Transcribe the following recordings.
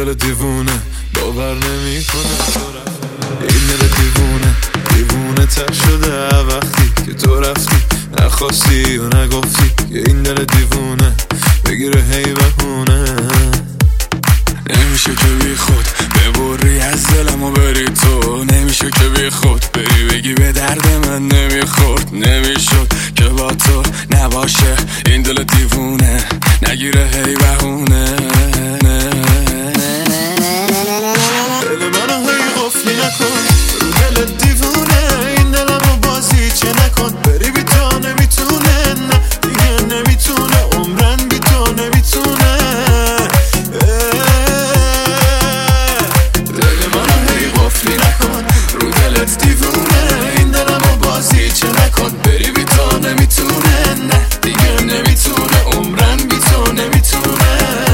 دل دیوونه باور نمیکنه این دل دیوونه تر شده وقتی که تو رفتی، نخواستی و نگفتی که این دل دیوونه بگیره هی بهونه. نمیشه که بی خود ببری از دلم و بری تو، نمیشه که بی خود بری بگی به درد من نمیخورد. نمیشد که با تو نباشه این دل دیوونه نگیره هی بهونه. دل منو هی قفلی نکن رو دل دیوونه، این دلمو بازی چه نکن. بری بی تو نمیتونه، نه دیگه نمیتونه، عمرن بی تو نمیتونه. دل منو هی قفلی نکن رو دلت دیوونه، این دلمو بازی چه نکن. بری بی تو نمیتونه، نه دیگه نمیتونه، عمرن بی تو نمیتونه.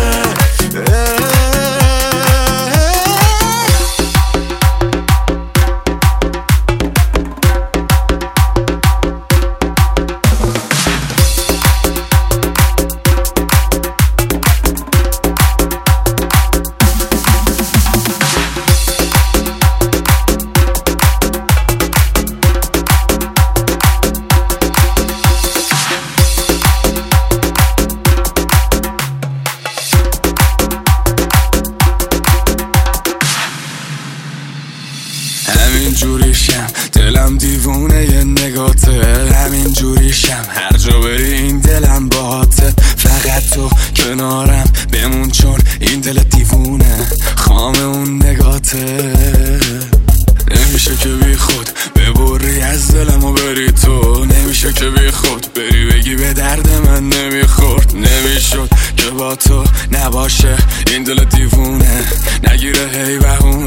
همین جوریشم دلم دیوونه یه نگاته، همین جوریشم هر جا بری این دلم باته. فقط تو کنارم بمون چون این دل دیوونه خام اون نگاته. نمیشه که بی خود ببری از دلم و بری تو، نمیشه که بی خود بری بگی به درد من نمیخورد. نمیشد که با تو نباشه این دل دیوونه نگیره هی بهونه.